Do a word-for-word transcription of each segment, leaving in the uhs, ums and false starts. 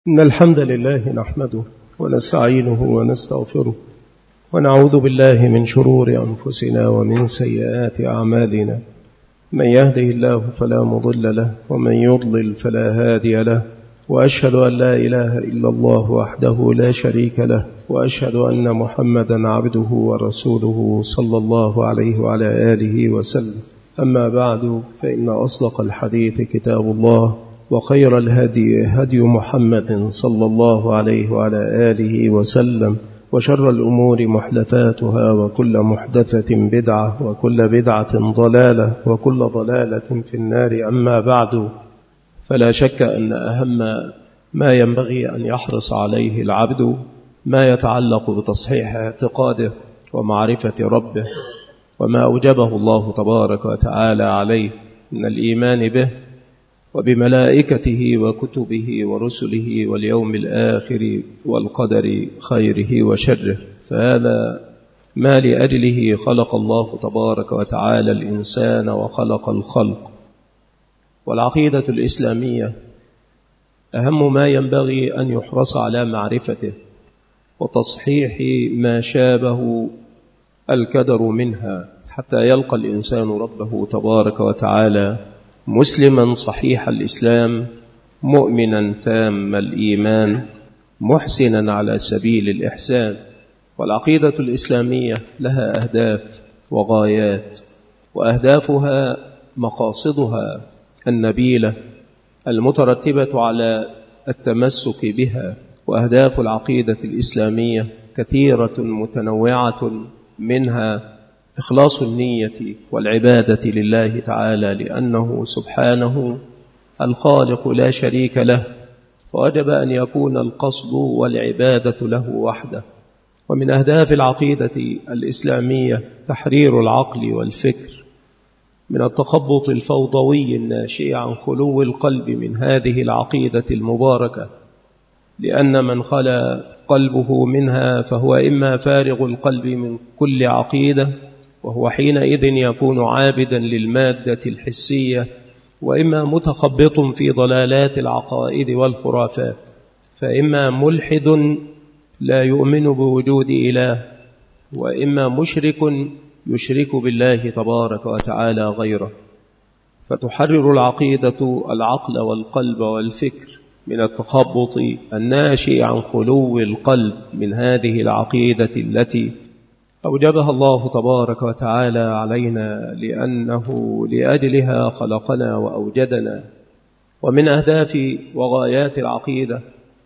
إن الحمد لله نحمده ونستعينه ونستغفره ونعوذ بالله من شرور أنفسنا ومن سيئات أعمالنا. من يهده الله فلا مضل له ومن يضلل فلا هادي له، وأشهد أن لا إله إلا الله وحده لا شريك له، وأشهد أن محمدا عبده ورسوله صلى الله عليه وعلى آله وسلم. أما بعد، فإن أصدق الحديث كتاب الله، وخير الهدي هدي محمد صلى الله عليه وعلى آله وسلم، وشر الأمور محدثاتها، وكل محدثة بدعة، وكل بدعة ضلالة، وكل ضلالة في النار. أما بعد، فلا شك أن أهم ما ينبغي أن يحرص عليه العبد ما يتعلق بتصحيح اعتقاده ومعرفة ربه، وما أوجبه الله تبارك وتعالى عليه من الإيمان به وبملائكته وكتبه ورسله واليوم الآخر والقدر خيره وشره. فهذا ما لأجله خلق الله تبارك وتعالى الإنسان وخلق الخلق. والعقيدة الإسلامية أهم ما ينبغي أن يحرص على معرفته وتصحيح ما شابه الكدر منها، حتى يلقى الإنسان ربه تبارك وتعالى مسلما صحيح الإسلام، مؤمنا تام الإيمان، محسنا على سبيل الإحسان. والعقيدة الإسلامية لها أهداف وغايات، وأهدافها مقاصدها النبيلة المترتبة على التمسك بها. وأهداف العقيدة الإسلامية كثيرة متنوعة، منها إخلاص النية والعبادة لله تعالى، لأنه سبحانه الخالق لا شريك له، ووجب أن يكون القصد والعبادة له وحده. ومن أهداف العقيدة الإسلامية تحرير العقل والفكر من التخبط الفوضوي الناشئ عن خلو القلب من هذه العقيدة المباركة، لأن من خلا قلبه منها فهو إما فارغ القلب من كل عقيدة، وهو حينئذ يكون عابدا للمادة الحسية، وإما متخبط في ضلالات العقائد والخرافات، فإما ملحد لا يؤمن بوجود إله، وإما مشرك يشرك بالله تبارك وتعالى غيره. فتحرر العقيدة العقل والقلب والفكر من التخبط الناشئ عن خلو القلب من هذه العقيدة التي أوجبها الله تبارك وتعالى علينا، لأنه لأجلها خلقنا وأوجدنا. ومن أهداف وغايات العقيدة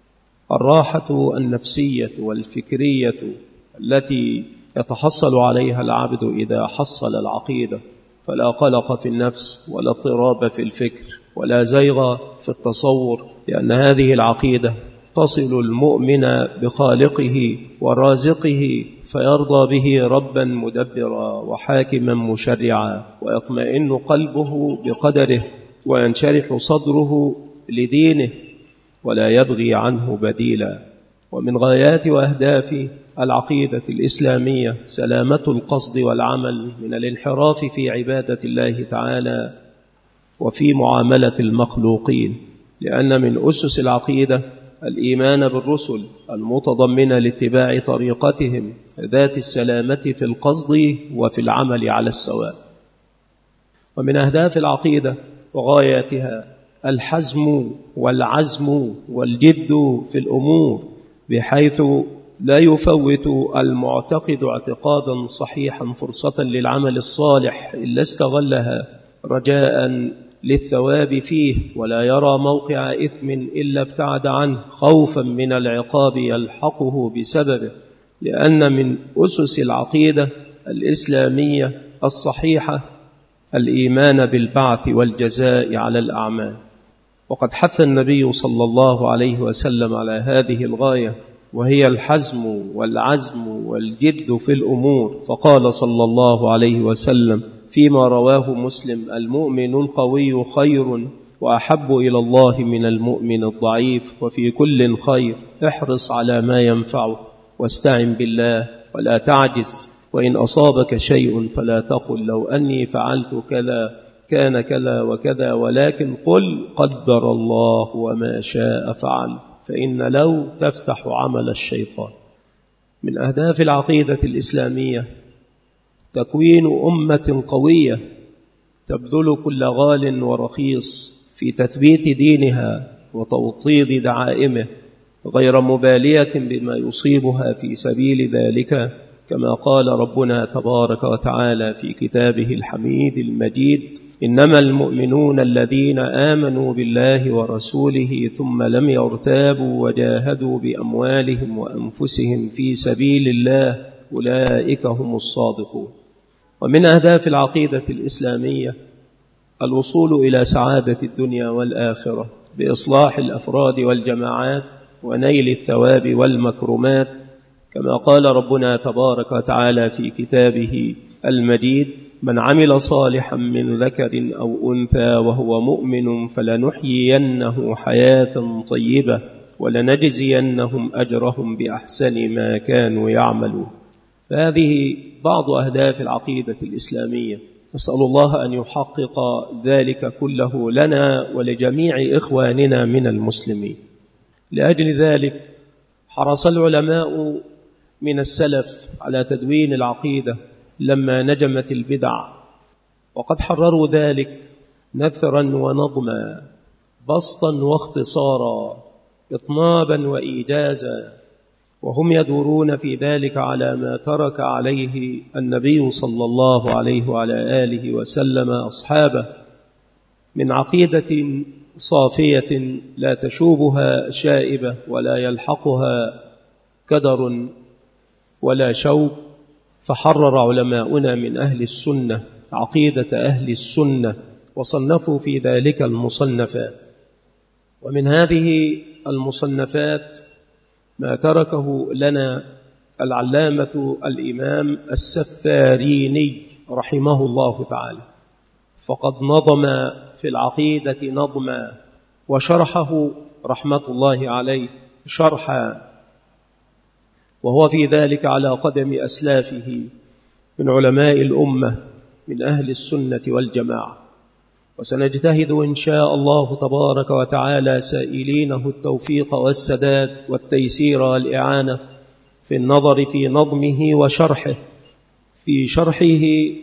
الراحة النفسية والفكرية التي يتحصل عليها العبد إذا حصل العقيدة، فلا قلق في النفس ولا اضطراب في الفكر ولا زيغ في التصور، لأن هذه العقيدة تصل المؤمن بخالقه ورازقه، فيرضى به ربا مدبرا وحاكما مشرعا، ويطمئن قلبه بقدره، وينشرح صدره لدينه، ولا يبغي عنه بديلا. ومن غايات وأهداف العقيدة الإسلامية سلامة القصد والعمل من الانحراف في عبادة الله تعالى وفي معاملة المخلوقين، لأن من أسس العقيدة الإيمان بالرسل المتضمنة لاتباع طريقتهم ذات السلامة في القصد وفي العمل على السواء. ومن أهداف العقيدة وغاياتها الحزم والعزم والجد في الأمور، بحيث لا يفوت المعتقد اعتقادا صحيحا فرصة للعمل الصالح إلا استغلها رجاء للثواب فيه، ولا يرى موقع إثم إلا ابتعد عنه خوفا من العقاب يلحقه بسببه، لأن من أسس العقيدة الإسلامية الصحيحة الإيمان بالبعث والجزاء على الأعمال. وقد حث النبي صلى الله عليه وسلم على هذه الغاية، وهي الحزم والعزم والجد في الأمور، فقال صلى الله عليه وسلم فيما رواه مسلم: المؤمن القوي خير وأحب إلى الله من المؤمن الضعيف، وفي كل خير، احرص على ما ينفعه واستعن بالله ولا تعجز، وإن أصابك شيء فلا تقل لو أني فعلت كذا كان كذا وكذا، ولكن قل قدر الله وما شاء فعل. فإن لو تفتح عمل الشيطان. من أهداف العقيدة الإسلامية تكوين أمة قوية تبذل كل غال ورخيص في تثبيت دينها وتوطيد دعائمه غير مبالية بما يصيبها في سبيل ذلك، كما قال ربنا تبارك وتعالى في كتابه الحميد المجيد: إنما المؤمنون الذين آمنوا بالله ورسوله ثم لم يرتابوا وجاهدوا بأموالهم وأنفسهم في سبيل الله أولئك هم الصادقون. ومن أهداف العقيدة الإسلامية الوصول إلى سعادة الدنيا والآخرة بإصلاح الأفراد والجماعات ونيل الثواب والمكرمات، كما قال ربنا تبارك وتعالى في كتابه المجيد: من عمل صالحا من ذكر أو أنثى وهو مؤمن فلنحيينه حياة طيبة ولنجزينهم أجرهم بأحسن ما كانوا يعملون. فهذه بعض أهداف العقيدة الإسلامية، نسأل الله أن يحقق ذلك كله لنا ولجميع إخواننا من المسلمين. لأجل ذلك حرص العلماء من السلف على تدوين العقيدة لما نجمت البدع، وقد حرروا ذلك نثرا ونظما، بسطا واختصارا، إطنابا وإيجازا، وهم يدورون في ذلك على ما ترك عليه النبي صلى الله عليه وعلى آله وسلم أصحابه من عقيدة صافية لا تشوبها شائبة ولا يلحقها كدر ولا شوك. فحرر علماؤنا من أهل السنة عقيدة أهل السنة وصنفوا في ذلك المصنفات. ومن هذه المصنفات ما تركه لنا العلامة الإمام السفاريني رحمه الله تعالى، فقد نظم في العقيدة نظما وشرحه رحمة الله عليه شرحا، وهو في ذلك على قدم أسلافه من علماء الأمة من أهل السنة والجماعة. وسنجتهد إن شاء الله تبارك وتعالى سائلينه التوفيق والسداد والتيسير والإعانة في النظر في نظمه وشرحه، في شرحه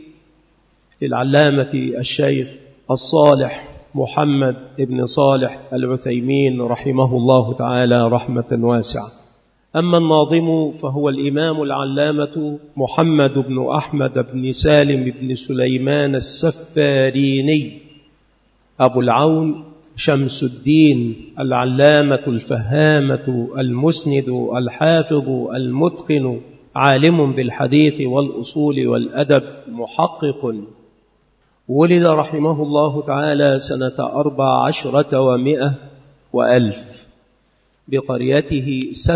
للعلامة الشيخ الصالح محمد بن صالح العثيمين رحمه الله تعالى رحمة واسعة. أما الناظم فهو الإمام العلامة محمد بن أحمد بن سالم بن سليمان السفاريني أبو العون شمس الدين العلامة الفهامة المسند الحافظ المتقن، عالم بالحديث والأصول والأدب، محقق. ولد رحمه الله تعالى سنة أربع عشرة ومئة وألف بقريته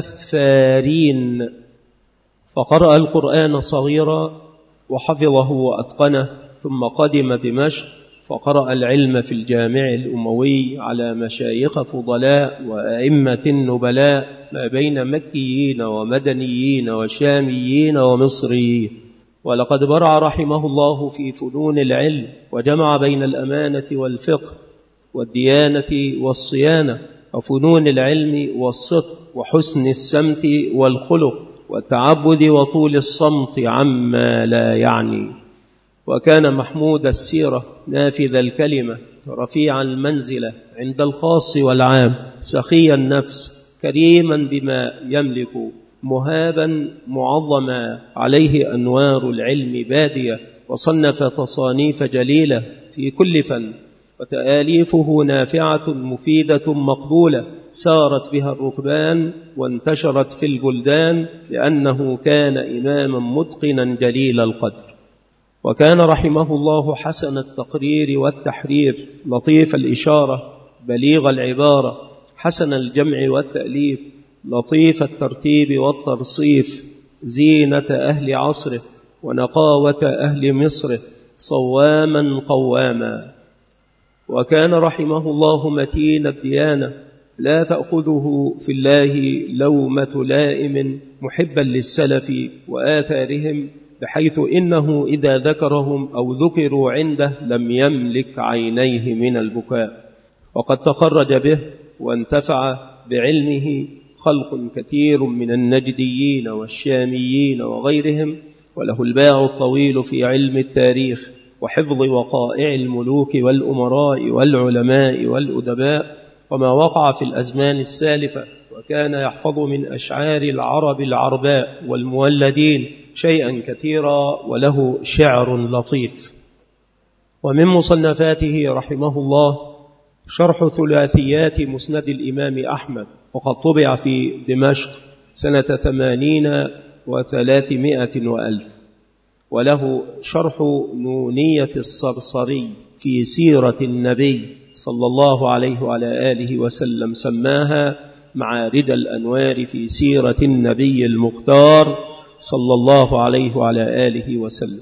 سفارين، فقرأ القرآن صغيرا وحفظه وأتقنه، ثم قدم دمشق فقرأ العلم في الجامع الأموي على مشايخ فضلاء وأئمة نبلاء ما بين مكيين ومدنيين وشاميين ومصريين. ولقد برع رحمه الله في فنون العلم وجمع بين الأمانة والفقه والديانة والصيانة وفنون العلم والصدق وحسن السمت والخلق والتعبد وطول الصمت عما لا يعني. وكان محمود السيرة نافذ الكلمة رفيع المنزلة عند الخاص والعام، سخي النفس كريما بما يملك، مهابا معظما، عليه أنوار العلم بادية، وصنف تصانيف جليلة في كل فن، وتآليفه نافعة مفيدة مقبولة سارت بها الركبان وانتشرت في البلدان، لأنه كان إماما متقنا جليل القدر. وكان رحمه الله حسن التقرير والتحرير، لطيف الإشارة، بليغ العبارة، حسن الجمع والتأليف، لطيف الترتيب والترصيف، زينة أهل عصره ونقاوة أهل مصره، صواما قواما. وكان رحمه الله متين الديانة، لا تأخذه في الله لومة لائم، محبا للسلف وآثارهم، بحيث إنه إذا ذكرهم أو ذكروا عنده لم يملك عينيه من البكاء. وقد تخرج به وانتفع بعلمه خلق كثير من النجديين والشاميين وغيرهم، وله الباع الطويل في علم التاريخ وحفظ وقائع الملوك والأمراء والعلماء والأدباء وما وقع في الأزمان السالفة، وكان يحفظ من أشعار العرب العرباء والمولدين شيئا كثيرا، وله شعر لطيف. ومن مصنفاته رحمه الله شرح ثلاثيات مسند الإمام أحمد، وقد طبع في دمشق سنة ثمانين وثلاثمائة وألف. وله شرح نونية الصرصري في سيرة النبي صلى الله عليه وعلى آله وسلم، سماها معارج الأنوار في سيرة النبي المختار صلى الله عليه وعلى آله وسلم.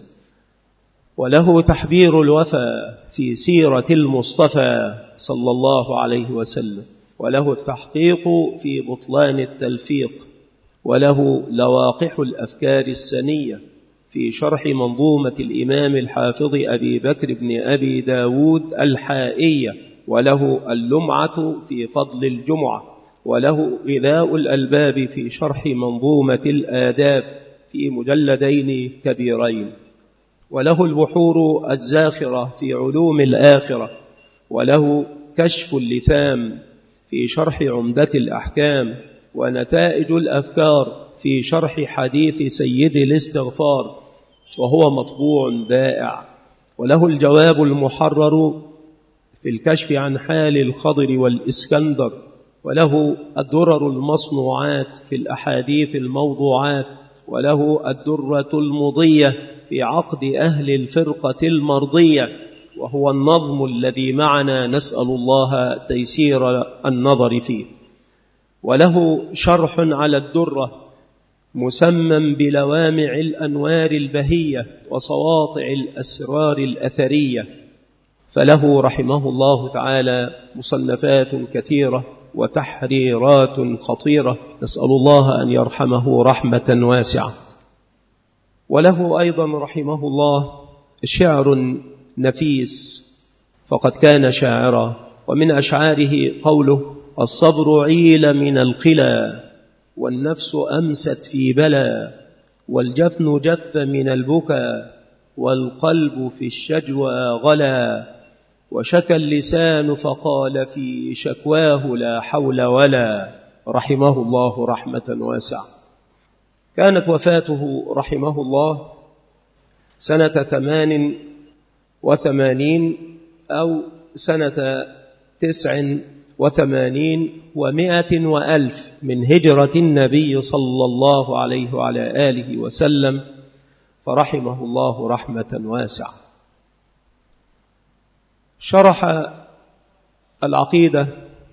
وله تحبير الوفا في سيرة المصطفى صلى الله عليه وسلم، وله التحقيق في بطلان التلفيق، وله لواقح الأفكار السنية في شرح منظومة الإمام الحافظ أبي بكر بن أبي داود الحائية، وله اللمعة في فضل الجمعة، وله غذاء الألباب في شرح منظومة الآداب في مجلدين كبيرين، وله البحور الزاخرة في علوم الآخرة، وله كشف اللثام في شرح عمدة الأحكام، ونتائج الأفكار في شرح حديث سيد الاستغفار، وهو مطبوع بائع. وله الجواب المحرر في الكشف عن حال الخضر والإسكندر، وله الدرر المصنوعات في الأحاديث الموضوعات، وله الدرة المضية في عقد أهل الفرقة المرضية، وهو النظم الذي معنا نسأل الله تيسير النظر فيه. وله شرح على الدرة مسمى بلوامع الأنوار البهية وسواطع الأسرار الأثرية، فله رحمه الله تعالى مصنفات كثيرة وتحريرات خطيرة، نسأل الله أن يرحمه رحمة واسعة. وله أيضا رحمه الله شعر نفيس، فقد كان شاعرا، ومن أشعاره قوله: الصبر عيل من القلى، والنفس أمست في بلى، والجفن جف من البكى، والقلب في الشجوى غلا، وشكى اللسان فقال في شكواه لا حول ولا. رحمه الله رحمة واسعة. كانت وفاته رحمه الله سنة ثمان وثمانين أو سنة تسع وثمانين ومائة وألف من هجرة النبي صلى الله عليه وعلى آله وسلم، فرحمه الله رحمة واسعة. شرح العقيدة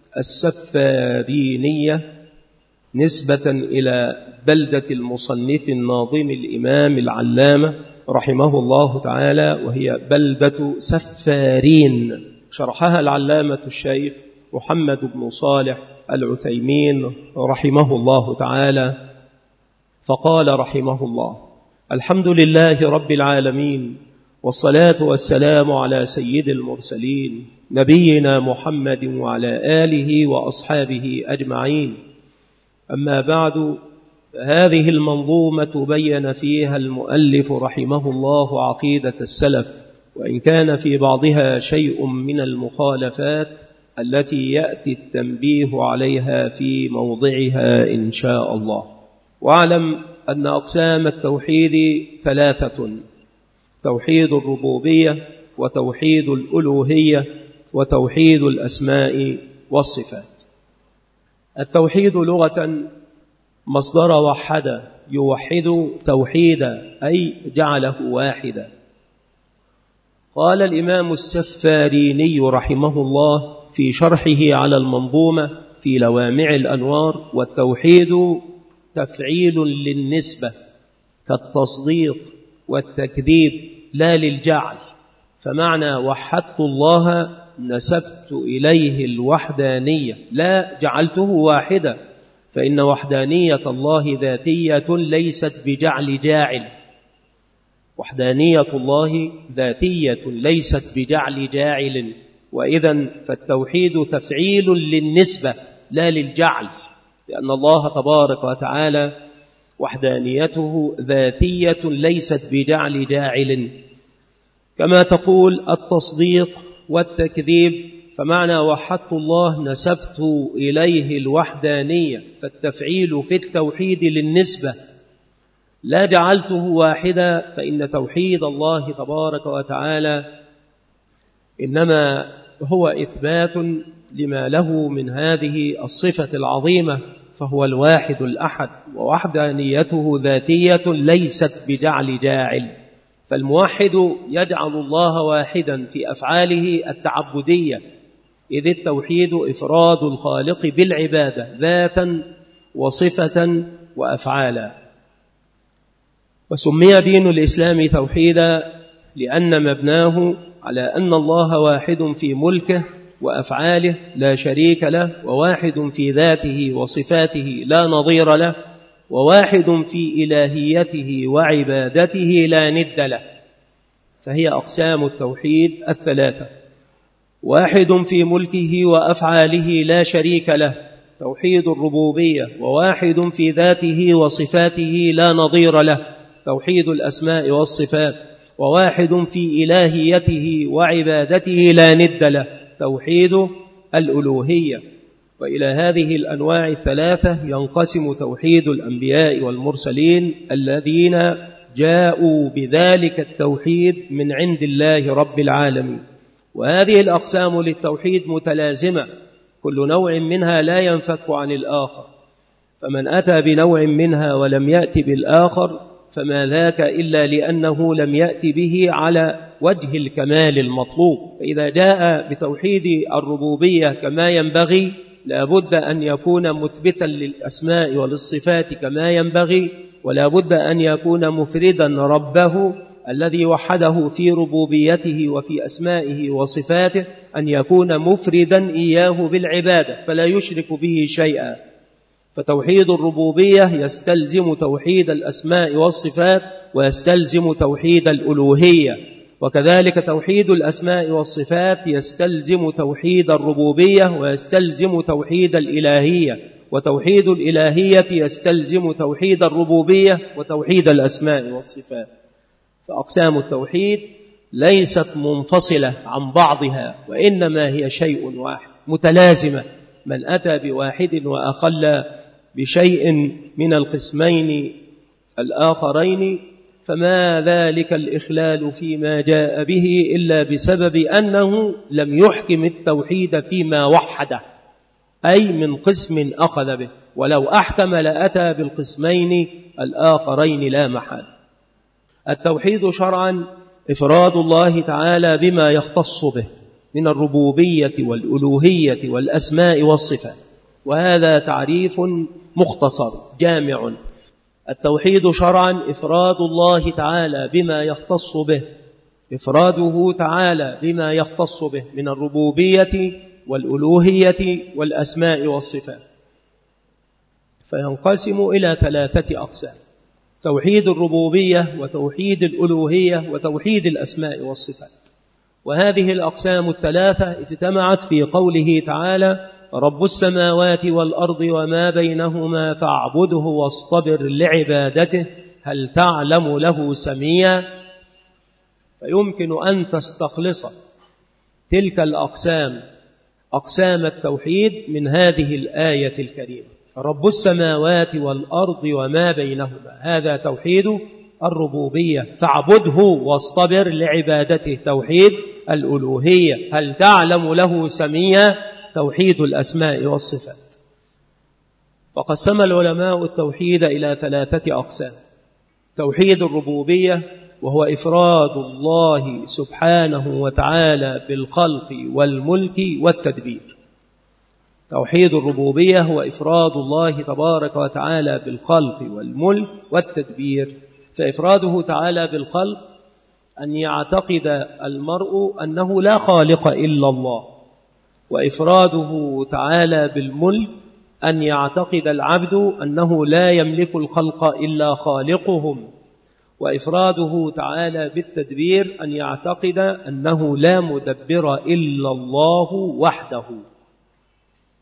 السفارينية نسبة إلى بلدة المصنف الناظم الإمام العلامة رحمه الله تعالى، وهي بلدة سفارين. شرحها العلامة الشيخ محمد بن صالح العثيمين رحمه الله تعالى، فقال رحمه الله: الحمد لله رب العالمين، والصلاة والسلام على سيد المرسلين نبينا محمد وعلى آله وأصحابه أجمعين. أما بعد، هذه المنظومة بين فيها المؤلف رحمه الله عقيدة السلف، وإن كان في بعضها شيء من المخالفات التي يأتي التنبيه عليها في موضعها إن شاء الله. واعلم أن أقسام التوحيد ثلاثة: توحيد الربوبية، وتوحيد الألوهية، وتوحيد الأسماء والصفات. التوحيد لغة مصدر وحد، يوحد توحيدا أي جعله واحدا. قال الإمام السفاريني رحمه الله في شرحه على المنظومة في لوامع الأنوار: والتوحيد تفعيل للنسبة كالتصديق والتكذيب لا للجعل، فمعنى وحدت الله نسبت إليه الوحدانية لا جعلته واحدا، فإن وحدانية الله ذاتية ليست بجعل جاعل. وحدانية الله ذاتية ليست بجعل جاعل، وإذن فالتوحيد تفعيل للنسبة لا للجعل، لأن الله تبارك وتعالى وحدانيته ذاتية ليست بجعل جاعل، كما تقول التصديق والتكذيب، فمعنى وحدت الله نسبت إليه الوحدانية، فالتفعيل في التوحيد للنسبة، لا جعلته واحدا، فإن توحيد الله تبارك وتعالى إنما هو إثبات لما له من هذه الصفة العظيمة، فهو الواحد الأحد، ووحدانيته ذاتية ليست بجعل جاعل. فالموحد يجعل الله واحدا في أفعاله التعبدية، إذ التوحيد إفراد الخالق بالعبادة ذاتا وصفة وأفعالا. وسمي دين الإسلام توحيدا لأن مبناه على أن الله واحد في ملكه وأفعاله لا شريك له، وواحد في ذاته وصفاته لا نظير له، وواحد في إلهيته وعبادته لا ند له. فهي أقسام التوحيد الثلاثة: واحد في ملكه وأفعاله لا شريك له، توحيد الربوبية، وواحد في ذاته وصفاته لا نظير له، توحيد الأسماء والصفات، وواحد في إلهيته وعبادته لا ند له، توحيد الألوهية. وإلى هذه الأنواع الثلاثة ينقسم توحيد الأنبياء والمرسلين الذين جاءوا بذلك التوحيد من عند الله رب العالمين. وهذه الأقسام للتوحيد متلازمة، كل نوع منها لا ينفك عن الآخر، فمن أتى بنوع منها ولم يأتي بالآخر فما ذاك إلا لأنه لم يأتي به على وجه الكمال المطلوب. فإذا جاء بتوحيد الربوبية كما ينبغي لا بد أن يكون مثبتا للأسماء وللصفات كما ينبغي، ولا بد أن يكون مفردا ربه الذي وحده في ربوبيته وفي أسمائه وصفاته، أن يكون مفردا إياه بالعبادة فلا يشرك به شيئا. فتوحيد الربوبية يستلزم توحيد الأسماء والصفات، ويستلزم توحيد الألوهية، وكذلك توحيد الأسماء والصفات يستلزم توحيد الربوبية ويستلزم توحيد الإلهية، وتوحيد الإلهية يستلزم توحيد الربوبية وتوحيد الأسماء والصفات. فأقسام التوحيد ليست منفصلة عن بعضها، وإنما هي شيء واحد متلازمة. من أتى بواحد وأخل بشيء من القسمين الآخرين فما ذلك الإخلال فيما جاء به إلا بسبب أنه لم يحكم التوحيد فيما وحده، أي من قسم أخذ به، ولو أحكم لأتى بالقسمين الآخرين لا محال. التوحيد شرعا إفراد الله تعالى بما يختص به من الربوبية والألوهية والأسماء والصفات، وهذا تعريف مختصر جامع. التوحيد شرعا إفراد الله تعالى بما يختص به، إفراده تعالى بما يختص به من الربوبية والألوهية والأسماء والصفات. فينقسم إلى ثلاثة أقسام: توحيد الربوبية وتوحيد الألوهية وتوحيد الأسماء والصفات. وهذه الأقسام الثلاثة اجتمعت في قوله تعالى: رب السماوات والأرض وما بينهما فاعبده واصطبر لعبادته هل تعلم له سميا. فيمكن أن تستخلص تلك الأقسام أقسام التوحيد من هذه الآية الكريمة: رب السماوات والأرض وما بينهما، هذا توحيد الربوبية، فاعبده واصطبر لعبادته توحيد الألوهية، هل تعلم له سميا توحيد الأسماء والصفات. فقسم العلماء التوحيد إلى ثلاثة أقسام: توحيد الربوبية وهو إفراد الله سبحانه وتعالى بالخلق والملك والتدبير. توحيد الربوبية هو إفراد الله تبارك وتعالى بالخلق والملك والتدبير. فإفراده تعالى بالخلق أن يعتقد المرء أنه لا خالق إلا الله، وإفراده تعالى بالملك أن يعتقد العبد أنه لا يملك الخلق إلا خالقهم، وإفراده تعالى بالتدبير أن يعتقد أنه لا مدبر إلا الله وحده.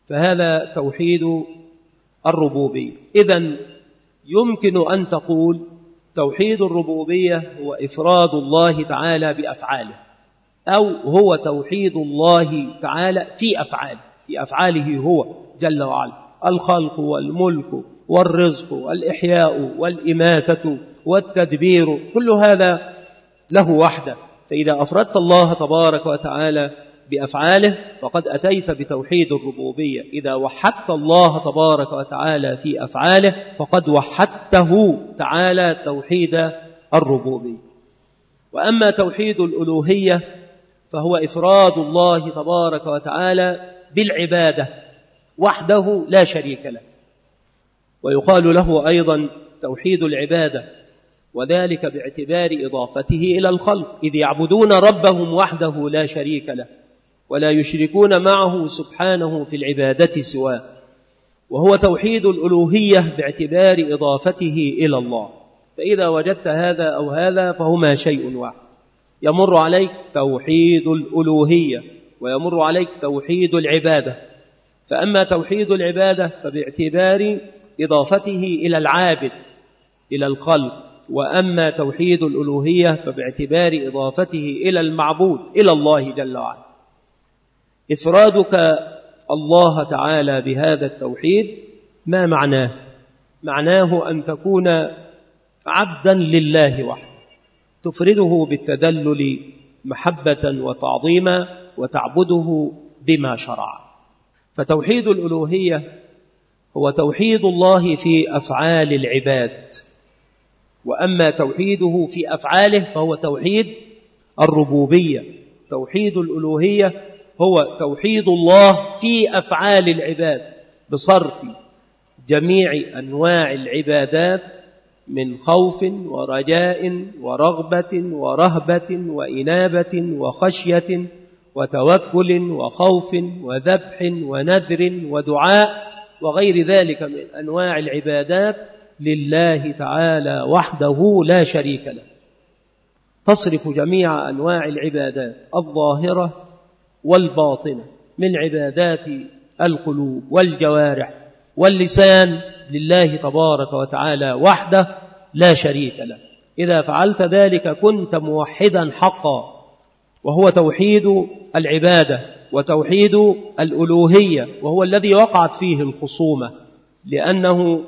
فهذا توحيد الربوبية. إذن يمكن أن تقول توحيد الربوبية هو إفراد الله تعالى بأفعاله، أو هو توحيد الله تعالى في أفعاله، في أفعاله هو جل وعلا، الخلق والملك والرزق والإحياء والإماتة والتدبير، كل هذا له وحده. فإذا أفردت الله تبارك وتعالى بأفعاله فقد أتيت بتوحيد الربوبية. إذا وحدت الله تبارك وتعالى في أفعاله فقد وحدته تعالى توحيد الربوبية. وأما توحيد الألوهية فهو إفراد الله تبارك وتعالى بالعبادة وحده لا شريك له، ويقال له أيضا توحيد العبادة، وذلك باعتبار إضافته إلى الخلق، إذ يعبدون ربهم وحده لا شريك له ولا يشركون معه سبحانه في العبادة سواه. وهو توحيد الألوهية باعتبار إضافته إلى الله. فإذا وجدت هذا أو هذا فهما شيء واحد، يمر عليك توحيد الألوهية ويمر عليك توحيد العبادة. فأما توحيد العبادة فباعتبار إضافته إلى العابد إلى الخلق، وأما توحيد الألوهية فباعتبار إضافته إلى المعبود إلى الله جل وعلا. إفرادك الله تعالى بهذا التوحيد ما معناه؟ معناه أن تكون عبدا لله وحده، تفرده بالتذلل محبة وتعظيما وتعبده بما شرع. فتوحيد الألوهية هو توحيد الله في أفعال العباد، وأما توحيده في أفعاله فهو توحيد الربوبية. توحيد الألوهية هو توحيد الله في أفعال العباد بصرف جميع أنواع العبادات من خوف ورجاء ورغبة ورهبة وإنابة وخشية وتوكل وخوف وذبح ونذر ودعاء وغير ذلك من أنواع العبادات لله تعالى وحده لا شريك له. تصرف جميع أنواع العبادات الظاهرة والباطنة من عبادات القلوب والجوارح واللسان لله تبارك وتعالى وحده لا شريك له. إذا فعلت ذلك كنت موحدا حقا، وهو توحيد العبادة وتوحيد الألوهية، وهو الذي وقعت فيه الخصومة، لأنه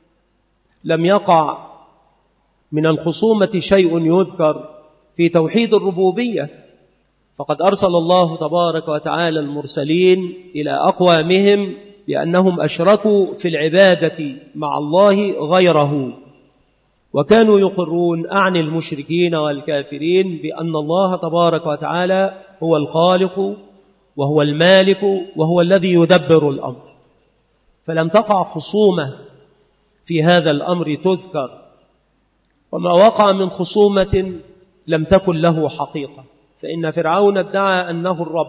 لم يقع من الخصومة شيء يذكر في توحيد الربوبية. فقد أرسل الله تبارك وتعالى المرسلين إلى أقوامهم لأنهم أشركوا في العبادة مع الله غيره، وكانوا يقرون أعني المشركين والكافرين بأن الله تبارك وتعالى هو الخالق وهو المالك وهو الذي يدبر الأمر. فلم تقع خصومة في هذا الأمر تذكر، وما وقع من خصومة لم تكن له حقيقة. فإن فرعون ادعى أنه الرب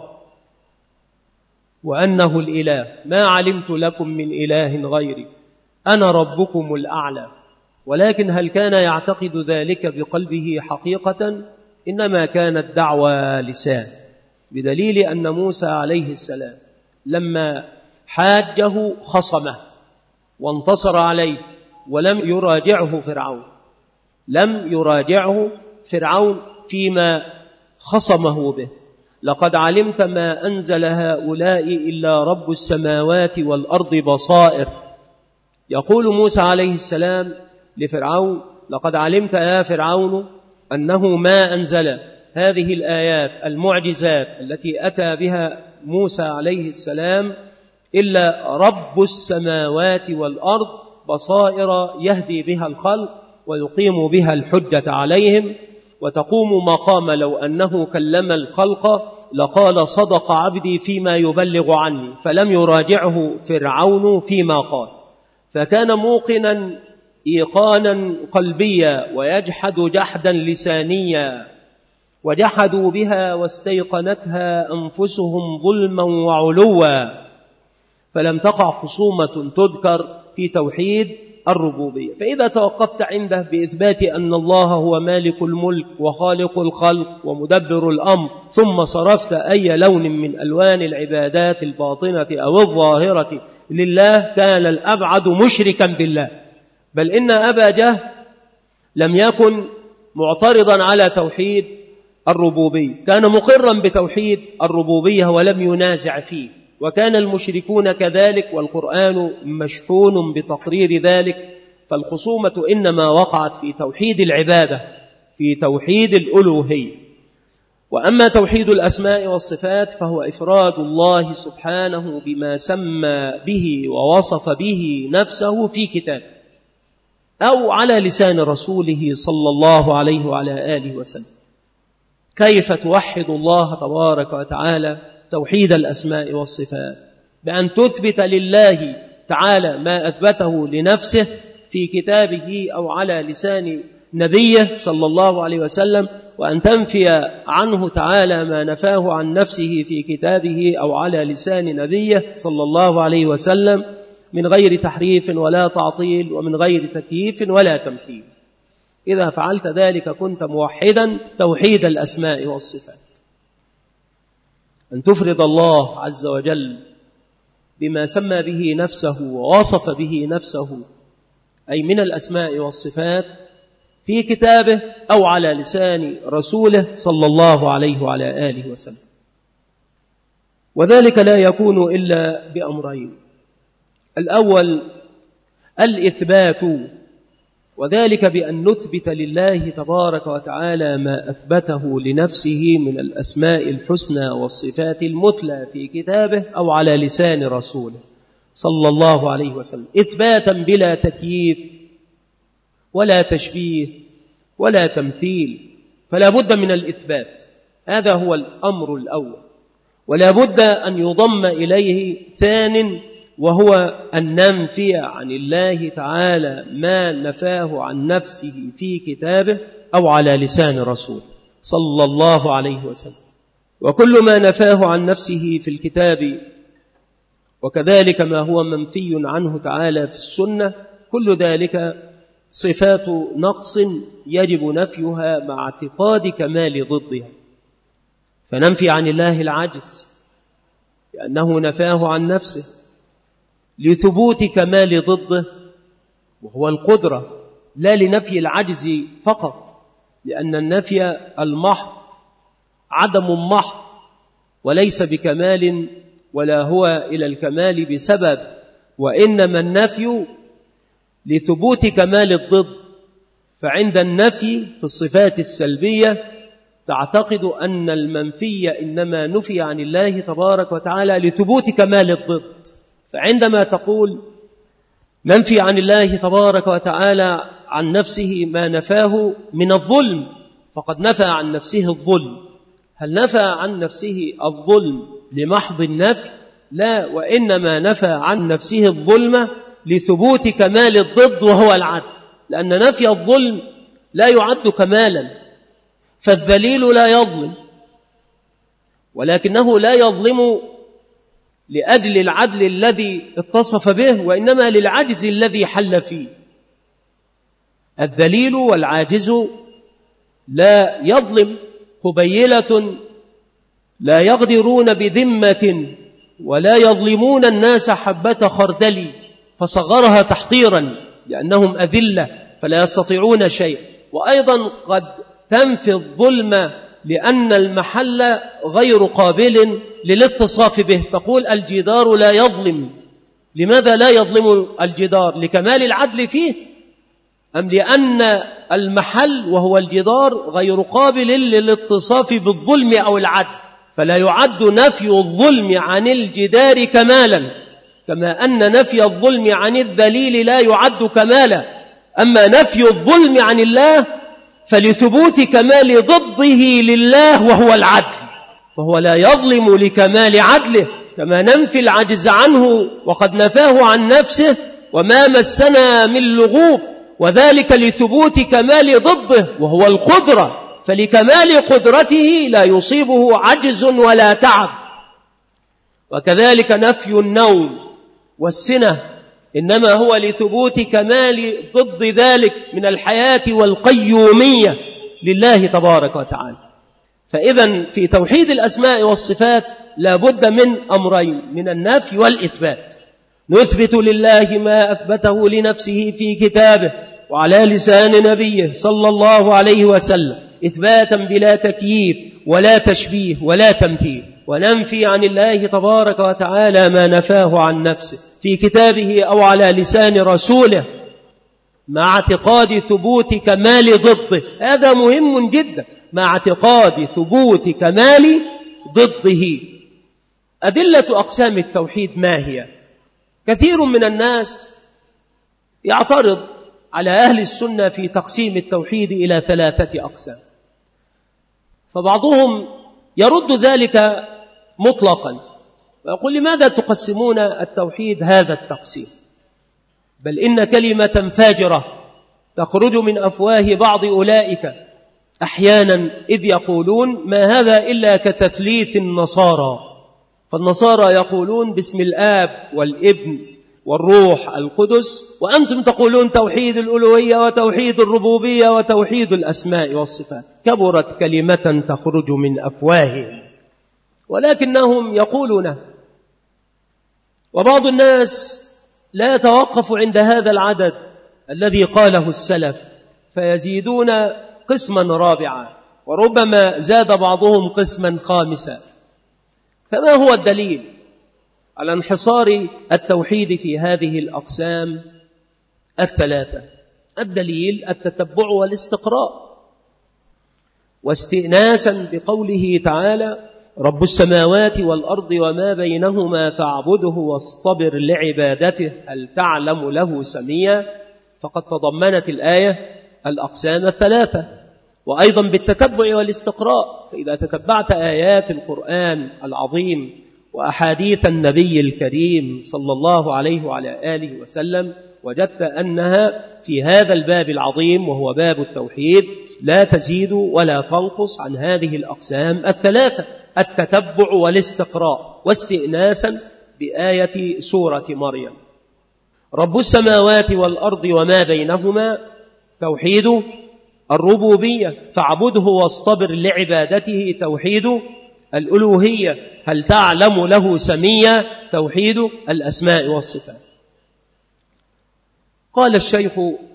وأنه الإله، ما علمت لكم من إله غيري أنا ربكم الأعلى. ولكن هل كان يعتقد ذلك بقلبه حقيقة؟ إنما كانت دعوى لسان، بدليل أن موسى عليه السلام لما حاجه خصمه وانتصر عليه ولم يراجعه فرعون لم يراجعه فرعون فيما خصمه به. لقد علمت ما أنزل هؤلاء إلا رب السماوات والأرض بصائر. يقول موسى عليه السلام لفرعون: لقد علمت يا فرعون أنه ما أنزل هذه الآيات المعجزات التي أتى بها موسى عليه السلام إلا رب السماوات والأرض بصائر يهدي بها الخلق ويقيم بها الحجة عليهم، وتقوم مقام لو أنه كلم الخلق لقال صدق عبدي فيما يبلغ عني. فلم يراجعه فرعون فيما قال، فكان موقنا إيقانا قلبيا ويجحد جحدا لسانيا، وجحدوا بها واستيقنتها أنفسهم ظلما وعلوا. فلم تقع خصومة تذكر في توحيد الربوبية. فإذا توقفت عنده بإثبات أن الله هو مالك الملك وخالق الخلق ومدبر الأمر، ثم صرفت أي لون من ألوان العبادات الباطنة أو الظاهرة لله، كان الأبعد مشركا بالله. بل إن أبا جهل لم يكن معترضا على توحيد الربوبية، كان مقرا بتوحيد الربوبية ولم ينازع فيه، وكان المشركون كذلك، والقرآن مشحون بتقرير ذلك. فالخصومة إنما وقعت في توحيد العبادة، في توحيد الألوهية. وأما توحيد الأسماء والصفات فهو إفراد الله سبحانه بما سمى به ووصف به نفسه في كتابه أو على لسان رسوله صلى الله عليه وعلى آله وسلم. كيف توحد الله تبارك وتعالى؟ توحيد الأسماء والصفات بأن تثبت لله تعالى ما أثبته لنفسه في كتابه أو على لسان نبيه صلى الله عليه وسلم، وأن تنفي عنه تعالى ما نفاه عن نفسه في كتابه أو على لسان نبيه صلى الله عليه وسلم، من غير تحريف ولا تعطيل ومن غير تكييف ولا تمثيل. إذا فعلت ذلك كنت موحدا توحيد الأسماء والصفات، أن تفرد الله عز وجل بما سمى به نفسه ووصف به نفسه، أي من الأسماء والصفات، في كتابه أو على لسان رسوله صلى الله عليه وعلى آله وسلم. وذلك لا يكون إلا بأمرين: الأول الإثبات، وذلك بأن نثبت لله تبارك وتعالى ما أثبته لنفسه من الأسماء الحسنى والصفات المثلى في كتابه أو على لسان رسوله صلى الله عليه وسلم، إثباتا بلا تكييف ولا تشبيه ولا تمثيل. فلا بد من الإثبات، هذا هو الأمر الأول. ولا بد أن يضم إليه ثان، وهو أن ننفي عن الله تعالى ما نفاه عن نفسه في كتابه أو على لسان رسوله صلى الله عليه وسلم. وكل ما نفاه عن نفسه في الكتاب، وكذلك ما هو منفي عنه تعالى في السنة، كل ذلك صفات نقص يجب نفيها مع اعتقاد كمال ضدها. فننفي عن الله العجز لأنه نفاه عن نفسه لثبوت كمال ضده وهو القدرة، لا لنفي العجز فقط، لأن النفي المحض عدم محض وليس بكمال ولا هو إلى الكمال بسبب، وإنما النفي لثبوت كمال الضد. فعند النفي في الصفات السلبية تعتقد أن المنفي إنما نفي عن الله تبارك وتعالى لثبوت كمال الضد. فعندما تقول ننفي عن الله تبارك وتعالى عن نفسه ما نفاه من الظلم، فقد نفى عن نفسه الظلم. هل نفى عن نفسه الظلم لمحض النفي؟ لا، وإنما نفى عن نفسه الظلم لثبوت كمال الضد وهو العدل، لأن نفي الظلم لا يعد كمالا. فالذليل لا يظلم، ولكنه لا يظلم لأجل العدل الذي اتصف به، وإنما للعجز الذي حل فيه. الذليل والعاجز لا يظلم، قبيلة لا يقدرون بذمة ولا يظلمون الناس حبة خردل، فصغرها تحقيرا لأنهم أذلة فلا يستطيعون شيء. وأيضا قد تنفي الظلم لأن المحل غير قابل للاتصاف به. تقول الجدار لا يظلم، لماذا لا يظلم الجدار؟ لكمال العدل فيه، أم لأن المحل وهو الجدار غير قابل للاتصاف بالظلم أو العدل؟ فلا يعد نفي الظلم عن الجدار كمالا، كما أن نفي الظلم عن الذليل لا يعد كمالا. أما نفي الظلم عن الله فلثبوت كمال ضده لله وهو العدل، فهو لا يظلم لكمال عدله، كما ننفي العجز عنه وقد نفاه عن نفسه وما مسنا من لغوب، وذلك لثبوت كمال ضده وهو القدرة، فلكمال قدرته لا يصيبه عجز ولا تعب. وكذلك نفي النوم والسنة إنما هو لثبوت كمال ضد ذلك من الحياة والقيومية لله تبارك وتعالى. فإذا في توحيد الأسماء والصفات لا بد من أمرين، من النفي والإثبات. نثبت لله ما أثبته لنفسه في كتابه وعلى لسان نبيه صلى الله عليه وسلم إثباتا بلا تكييف ولا تشبيه ولا تمثيل، وننفي عن الله تبارك وتعالى ما نفاه عن نفسه في كتابه أو على لسان رسوله مع اعتقاد ثبوت كمال ضده. هذا مهم جدا، مع اعتقاد ثبوت كمال ضده. أدلة أقسام التوحيد ما هي؟ كثير من الناس يعترض على أهل السنة في تقسيم التوحيد إلى ثلاثة أقسام، فبعضهم يرد ذلك مطلقا ويقول لماذا تقسمون التوحيد هذا التقسيم؟ بل إن كلمة فاجرة تخرج من أفواه بعض أولئك أحيانا إذ يقولون ما هذا إلا كتثليث النصارى، فالنصارى يقولون باسم الآب والابن والروح القدس، وأنتم تقولون توحيد الألوهية وتوحيد الربوبية وتوحيد الأسماء والصفات. كبرت كلمة تخرج من أفواههم ولكنهم يقولونه. وبعض الناس لا يتوقف عند هذا العدد الذي قاله السلف، فيزيدون قسما رابعا، وربما زاد بعضهم قسما خامسا. فما هو الدليل على انحصار التوحيد في هذه الأقسام الثلاثة؟ الدليل التتبع والاستقراء، واستئناسا بقوله تعالى رب السماوات والأرض وما بينهما فاعبده واصطبر لعبادته هل تعلم له سميا، فقد تضمنت الآية الأقسام الثلاثة. وأيضا بالتتبع والاستقراء، فإذا تتبعت آيات القرآن العظيم وأحاديث النبي الكريم صلى الله عليه وعلى آله وسلم وجدت أنها في هذا الباب العظيم وهو باب التوحيد لا تزيد ولا تنقص عن هذه الأقسام الثلاثة: التتبع والاستقراء، واستئناسا بآية سورة مريم رب السماوات والأرض وما بينهما توحيد الربوبية فاعبده واصطبر لعبادته توحيد الألوهية هل تعلم له سميا توحيد الأسماء والصفات. قال الشيخ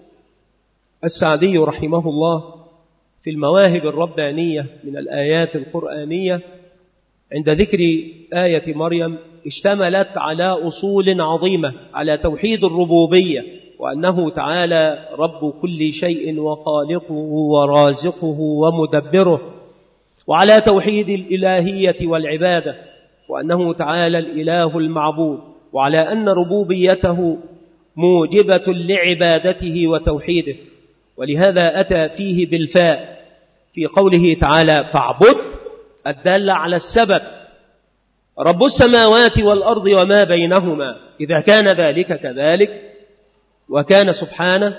السعدي رحمه الله في المواهب الربانية من الآيات القرآنية عند ذكر آية مريم اشتملت على أصول عظيمة على توحيد الربوبية، وأنه تعالى رب كل شيء وخالقه ورازقه ومدبره، وعلى توحيد الإلهية والعبادة، وأنه تعالى الإله المعبود، وعلى أن ربوبيته موجبة لعبادته وتوحيده. ولهذا أتى فيه بالفاء في قوله تعالى فاعبد الدالة على السبب، رب السماوات والأرض وما بينهما. إذا كان ذلك كذلك وكان سبحانه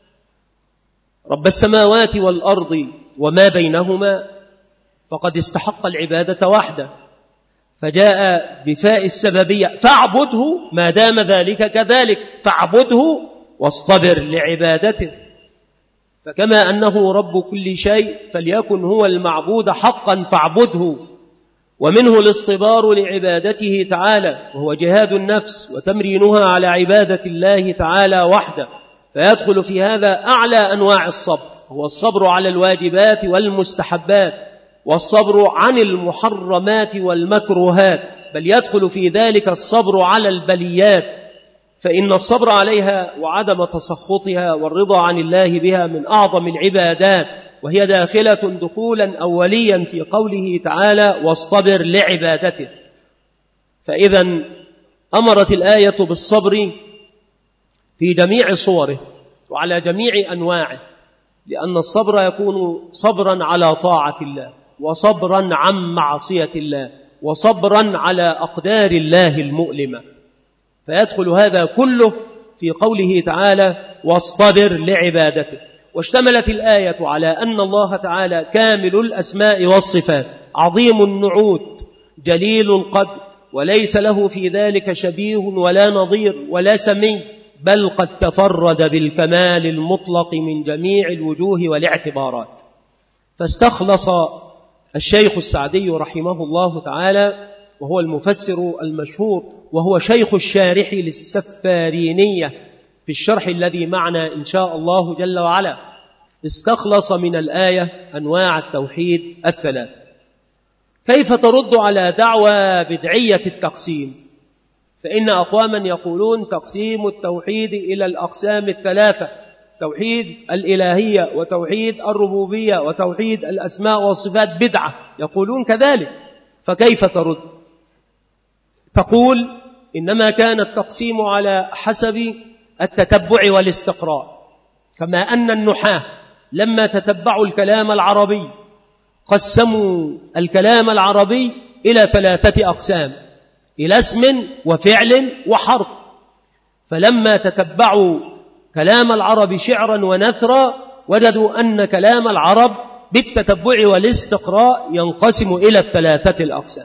رب السماوات والأرض وما بينهما فقد استحق العبادة وحده، فجاء بفاء السببية فاعبده ما دام ذلك كذلك، فاعبده واصطبر لعبادته. فكما أنه رب كل شيء فليكن هو المعبود حقا فاعبده، ومنه الاصطبار لعبادته تعالى وهو جهاد النفس وتمرينها على عبادة الله تعالى وحده، فيدخل في هذا أعلى أنواع الصبر، هو الصبر على الواجبات والمستحبات والصبر عن المحرمات والمكروهات، بل يدخل في ذلك الصبر على البليات، فإن الصبر عليها وعدم تسخطها والرضا عن الله بها من أعظم العبادات، وهي داخلة دخولا أوليا في قوله تعالى واصطبر لعبادته. فإذا أمرت الآية بالصبر في جميع صوره وعلى جميع أنواعه، لأن الصبر يكون صبرا على طاعة الله، وصبرا عن معصية الله، وصبرا على أقدار الله المؤلمة، فيدخل هذا كله في قوله تعالى واصطبر لعبادته. واشتملت الآية على أن الله تعالى كامل الأسماء والصفات، عظيم النعوت، جليل القدر، وليس له في ذلك شبيه ولا نظير ولا سمي، بل قد تفرد بالكمال المطلق من جميع الوجوه والاعتبارات. فاستخلص الشيخ السعدي رحمه الله تعالى، وهو المفسر المشهور وهو شيخ الشارح للسفارينية في الشرح الذي معنا إن شاء الله جل وعلا، استخلص من الآية أنواع التوحيد الثلاث. كيف ترد على دعوى بدعية التقسيم؟ فإن أقواما يقولون تقسيم التوحيد إلى الأقسام الثلاثة: توحيد الإلهية وتوحيد الربوبية وتوحيد الأسماء والصفات بدعة، يقولون كذلك. فكيف ترد؟ تقول إنما كان التقسيم على حسب التتبع والاستقراء، كما أن النحاة لما تتبعوا الكلام العربي قسموا الكلام العربي إلى ثلاثة أقسام: إلى اسم وفعل وحرف. فلما تتبعوا كلام العرب شعرا ونثرا وجدوا أن كلام العرب بالتتبع والاستقراء ينقسم إلى الثلاثة الأقسام.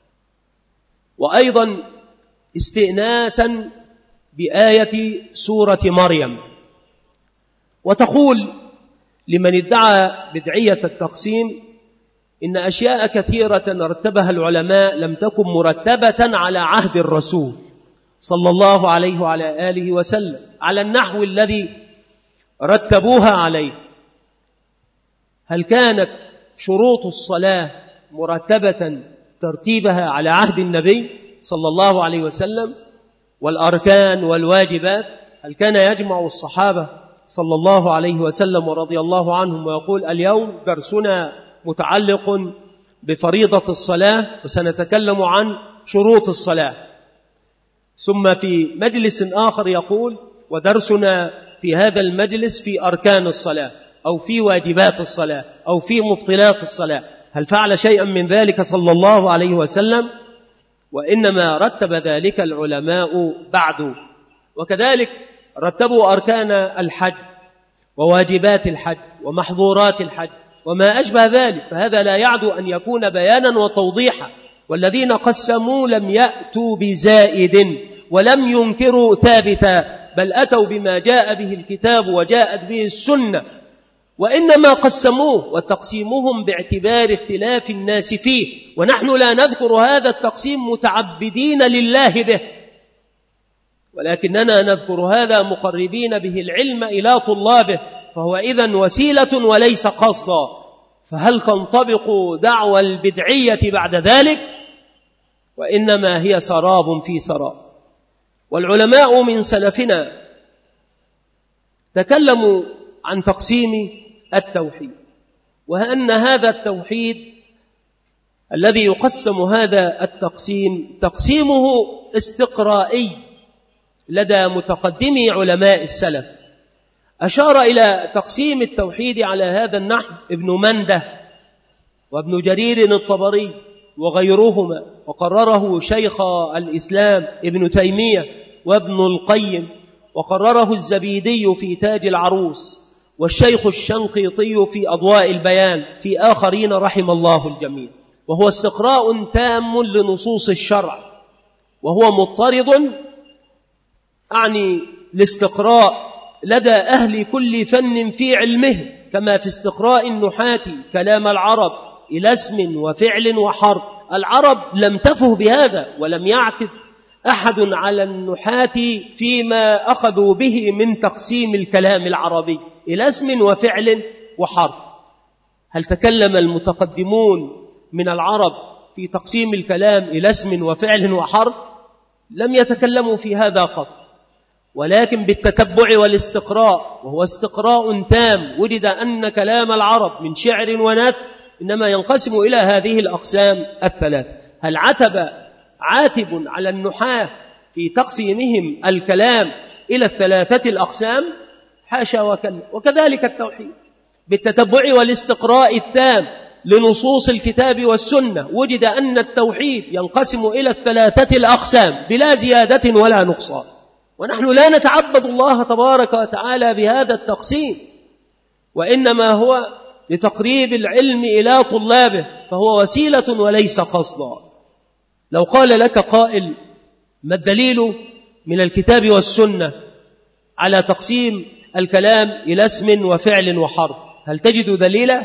وأيضا استئناسا بآية سورة مريم، وتقول لمن ادعى بدعية التقسيم إن أشياء كثيرة رتبها العلماء لم تكن مرتبة على عهد الرسول صلى الله عليه وعلى آله وسلم على النحو الذي رتبوها عليه. هل كانت شروط الصلاة مرتبة ترتيبها على عهد النبي صلى الله عليه وسلم؟ والأركان والواجبات هل كان يجمع الصحابة صلى الله عليه وسلم ورضي الله عنهم ويقول اليوم درسنا متعلق بفريضة الصلاة وسنتكلم عن شروط الصلاة، ثم في مجلس آخر يقول ودرسنا في هذا المجلس في أركان الصلاة أو في واجبات الصلاة أو في مبطلات الصلاة؟ هل فعل شيئا من ذلك صلى الله عليه وسلم؟ وإنما رتب ذلك العلماء بعد. وكذلك رتبوا أركان الحج وواجبات الحج ومحظورات الحج وما أشبه ذلك، فهذا لا يعدو أن يكون بيانا وتوضيحا. والذين قسموا لم يأتوا بزائد ولم ينكروا ثابتا، بل أتوا بما جاء به الكتاب وجاءت به السنة، وإنما قسموه وتقسيمهم باعتبار اختلاف الناس فيه. ونحن لا نذكر هذا التقسيم متعبدين لله به، ولكننا نذكر هذا مقربين به العلم إلى طلابه، فهو إذن وسيلة وليس قصدا. فهل تنطبق دعوى البدعية بعد ذلك؟ وإنما هي سراب في سراب. والعلماء من سلفنا تكلموا عن تقسيم التوحيد، وأن هذا التوحيد الذي يقسم هذا التقسيم تقسيمه استقرائي لدى متقدمي علماء السلف. أشار إلى تقسيم التوحيد على هذا النحو ابن منده وابن جرير الطبري وغيرهما، وقرره شيخ الإسلام ابن تيمية وابن القيم، وقرره الزبيدي في تاج العروس، والشيخ الشنقيطي في أضواء البيان، في آخرين رحم الله الجميع. وهو استقراء تام لنصوص الشرع، وهو مضطرد، أعني الاستقراء لدى أهل كل فن في علمه، كما في استقراء النحاة كلام العرب إلى اسم وفعل وحرف. العرب لم تفه بهذا، ولم يعتد أحد على النحاة فيما أخذوا به من تقسيم الكلام العربي إلى اسم وفعل وحرف. هل تكلم المتقدمون من العرب في تقسيم الكلام إلى اسم وفعل وحرف؟ لم يتكلموا في هذا قط، ولكن بالتتبع والاستقراء، وهو استقراء تام، وجد أن كلام العرب من شعر ونثر إنما ينقسم إلى هذه الأقسام الثلاث. هل عتب عاتب على النحاة في تقسيمهم الكلام إلى الثلاثة الأقسام؟ حاشا وكلا. وكذلك التوحيد بالتتبع والاستقراء التام لنصوص الكتاب والسنة، وجد أن التوحيد ينقسم إلى الثلاثة الأقسام بلا زيادة ولا نقصان. ونحن لا نتعبد الله تبارك وتعالى بهذا التقسيم، وإنما هو لتقريب العلم إلى طلابه، فهو وسيلة وليس قصدا. لو قال لك قائل ما الدليل من الكتاب والسنة على تقسيم الكلام إلى اسم وفعل وحرف؟ هل تجد دليلا؟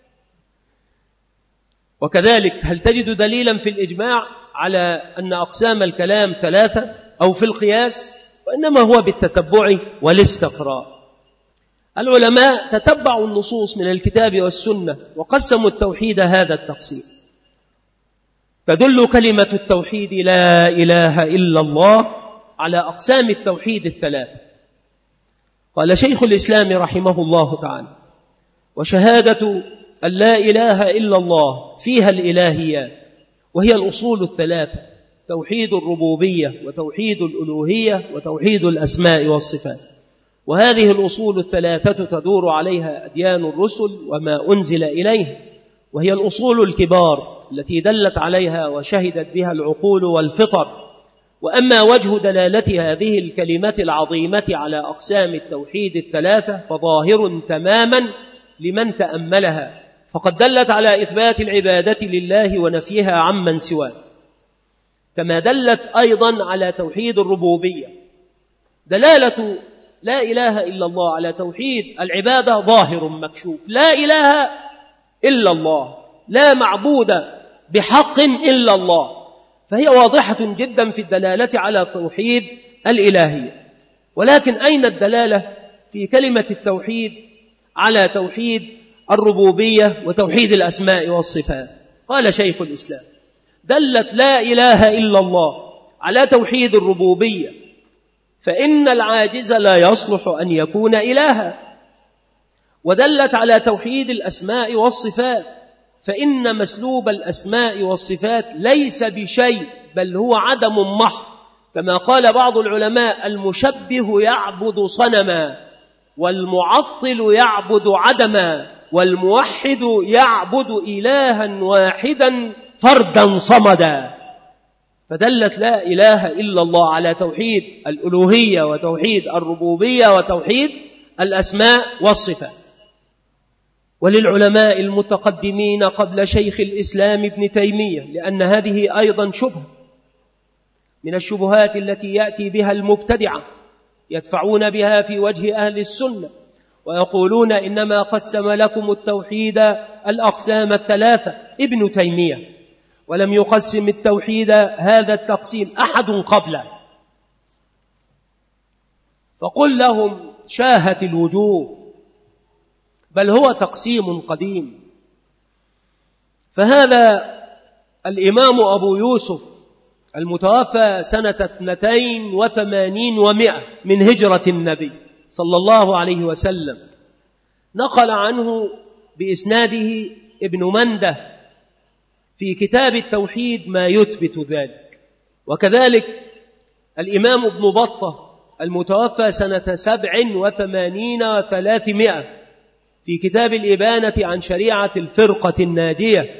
وكذلك هل تجد دليلا في الإجماع على أن أقسام الكلام ثلاثة أو في القياس؟ وإنما هو بالتتبع والاستقراء. العلماء تتبعوا النصوص من الكتاب والسنة وقسموا التوحيد هذا التقسيم. تدل كلمة التوحيد لا إله إلا الله على أقسام التوحيد الثلاثة. قال شيخ الإسلام رحمه الله تعالى: وشهادة أن لا إله إلا الله فيها الإلهيات، وهي الأصول الثلاثة: توحيد الربوبية وتوحيد الألوهية وتوحيد الأسماء والصفات. وهذه الأصول الثلاثة تدور عليها أديان الرسل وما أنزل إليه، وهي الأصول الكبار التي دلت عليها وشهدت بها العقول والفطر. وأما وجه دلالة هذه الكلمة العظيمة على أقسام التوحيد الثلاثة فظاهر تماما لمن تأملها، فقد دلت على إثبات العبادة لله ونفيها عمن سواه، كما دلت أيضا على توحيد الربوبية. دلالة لا إله إلا الله على توحيد العبادة ظاهر مكشوف: لا إله إلا الله، لا معبود بحق إلا الله، فهي واضحة جدا في الدلالة على توحيد الإلهية. ولكن أين الدلالة في كلمة التوحيد على توحيد الربوبية وتوحيد الأسماء والصفات؟ قال شيخ الإسلام: دلت لا إله إلا الله على توحيد الربوبية، فإن العاجز لا يصلح أن يكون إلها. ودلت على توحيد الأسماء والصفات، فإن مسلوب الأسماء والصفات ليس بشيء بل هو عدم محض، كما قال بعض العلماء: المشبه يعبد صنما، والمعطل يعبد عدما، والموحد يعبد إلها واحدا فردا صمدا. فدلت لا إله إلا الله على توحيد الألوهية وتوحيد الربوبية وتوحيد الأسماء والصفات. وللعلماء المتقدمين قبل شيخ الإسلام ابن تيمية، لأن هذه أيضا شبهة من الشبهات التي يأتي بها المبتدعة يدفعون بها في وجه أهل السنة، ويقولون إنما قسم لكم التوحيد الأقسام الثلاثة ابن تيمية، ولم يقسم التوحيد هذا التقسيم أحد قبله. فقل لهم: شاهت الوجوه، بل هو تقسيم قديم. فهذا الإمام أبو يوسف المتوفى سنة اثنتين وثمانين ومئة من هجرة النبي صلى الله عليه وسلم نقل عنه بإسناده ابن منده في كتاب التوحيد ما يثبت ذلك. وكذلك الإمام ابن بطة المتوفى سنة سبع وثمانين وثلاثمائة في كتاب الإبانة عن شريعة الفرقة الناجية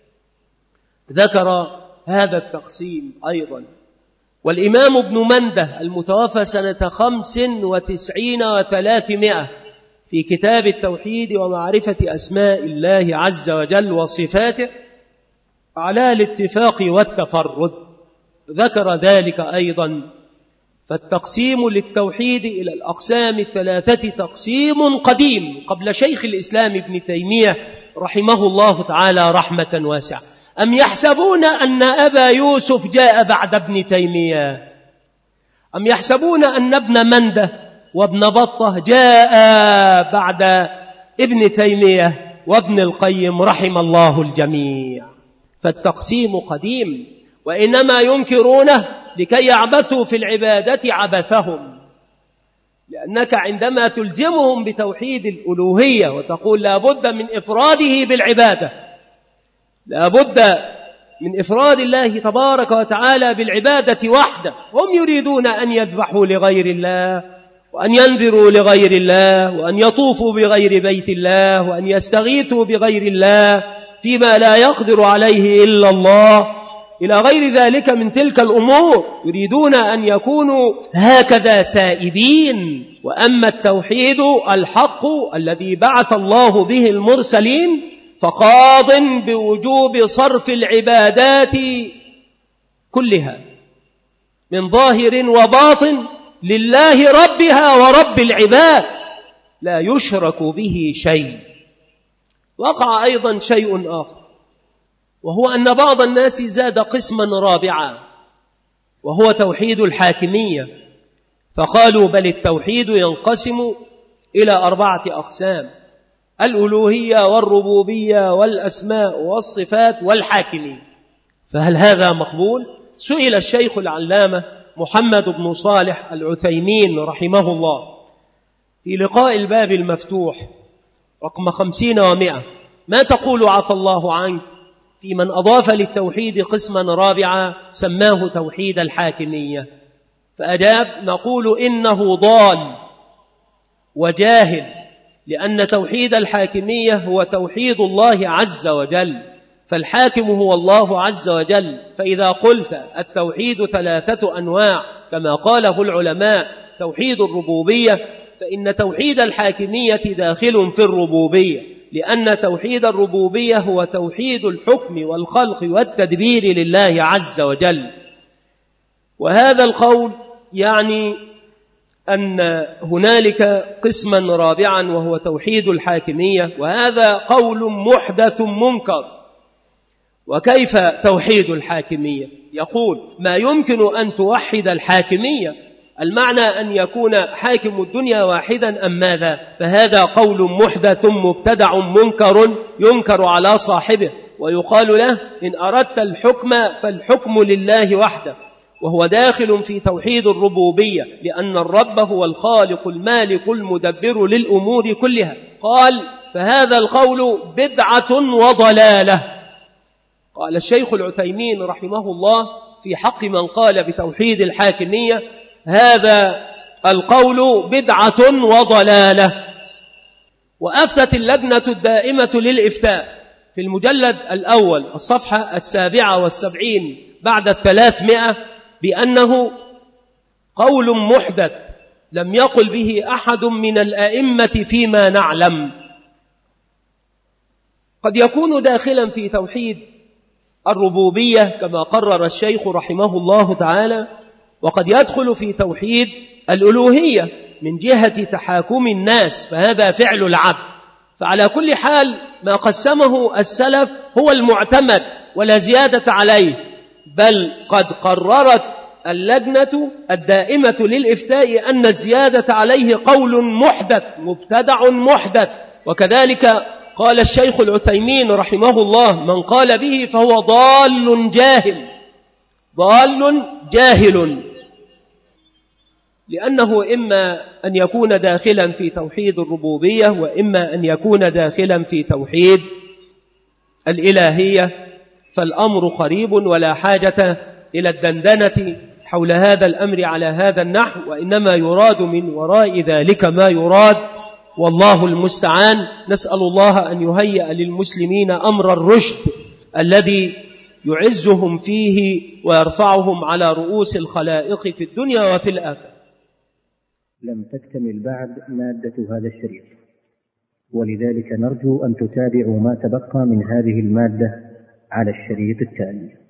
ذكر هذا التقسيم أيضا. والإمام ابن منده المتوفى سنة خمس وتسعين وثلاثمائة في كتاب التوحيد ومعرفة أسماء الله عز وجل وصفاته على الاتفاق والتفرد ذكر ذلك أيضا. فالتقسيم للتوحيد إلى الأقسام الثلاثة تقسيم قديم قبل شيخ الإسلام ابن تيمية رحمه الله تعالى رحمة واسعة. أم يحسبون أن أبا يوسف جاء بعد ابن تيمية؟ أم يحسبون أن ابن منده وابن بطة جاء بعد ابن تيمية وابن القيم رحم الله الجميع؟ فالتقسيم قديم، وإنما ينكرونه لكي يعبثوا في العبادة عبثهم. لأنك عندما تلزمهم بتوحيد الألوهية وتقول لا بد من إفراده بالعبادة، لا بد من إفراد الله تبارك وتعالى بالعبادة وحده، هم يريدون أن يذبحوا لغير الله وأن ينذروا لغير الله وأن يطوفوا بغير بيت الله وأن يستغيثوا بغير الله فيما لا يقدر عليه إلا الله إلى غير ذلك من تلك الأمور. يريدون أن يكونوا هكذا سائبين. وأما التوحيد الحق الذي بعث الله به المرسلين فقاض بوجوب صرف العبادات كلها من ظاهر وباطن لله ربها ورب العباد لا يشرك به شيء. وقع أيضا شيء آخر، وهو أن بعض الناس زاد قسما رابعا، وهو توحيد الحاكمية، فقالوا بل التوحيد ينقسم إلى أربعة أقسام: الألوهية والربوبية والأسماء والصفات والحاكمية. فهل هذا مقبول؟ سئل الشيخ العلامة محمد بن صالح العثيمين رحمه الله في لقاء الباب المفتوح رقم خمسين ومئة: ما تقول عفى الله عنك في من أضاف للتوحيد قسما رابعا سماه توحيد الحاكمية؟ فأجاب: نقول إنه ضال وجاهل، لأن توحيد الحاكمية هو توحيد الله عز وجل، فالحاكم هو الله عز وجل. فإذا قلت التوحيد ثلاثة أنواع كما قاله العلماء: توحيد الربوبية، فإن توحيد الحاكمية داخل في الربوبية، لأن توحيد الربوبية هو توحيد الحكم والخلق والتدبير لله عز وجل. وهذا القول يعني أن هنالك قسما رابعا وهو توحيد الحاكمية، وهذا قول محدث منكر. وكيف توحيد الحاكمية؟ يقول: ما يمكن أن توحد الحاكمية، المعنى أن يكون حاكم الدنيا واحدا أم ماذا؟ فهذا قول محدث مبتدع منكر ينكر على صاحبه، ويقال له: إن أردت الحكم فالحكم لله وحده، وهو داخل في توحيد الربوبية، لأن الرب هو الخالق المالك المدبر للأمور كلها. قال: فهذا القول بدعة وضلالة. قال الشيخ العثيمين رحمه الله في حق من قال بتوحيد الحاكمية: هذا القول بدعة وضلالة. وأفتت اللجنة الدائمة للإفتاء في المجلد الأول الصفحة السابعة والسبعين بعد الثلاثمائة بأنه قول محدث لم يقل به أحد من الأئمة فيما نعلم. قد يكون داخلا في توحيد الربوبية كما قرر الشيخ رحمه الله تعالى، وقد يدخل في توحيد الألوهية من جهة تحاكم الناس، فهذا فعل العبد. فعلى كل حال ما قسمه السلف هو المعتمد ولا زيادة عليه، بل قد قررت اللجنة الدائمة للإفتاء أن الزيادة عليه قول محدث مبتدع محدث. وكذلك قال الشيخ العثيمين رحمه الله: من قال به فهو ضال جاهل، ضال جاهل، لأنه إما أن يكون داخلا في توحيد الربوبية، وإما أن يكون داخلا في توحيد الإلهية. فالأمر قريب ولا حاجة إلى الدندنة حول هذا الأمر على هذا النحو، وإنما يراد من وراء ذلك ما يراد، والله المستعان. نسأل الله أن يهيئ للمسلمين أمر الرشد الذي يعزهم فيه ويرفعهم على رؤوس الخلائق في الدنيا وفي الآخرة. لم تكتمل بعد مادة هذا الشريط، ولذلك نرجو أن تتابعوا ما تبقى من هذه المادة على الشريط التالي.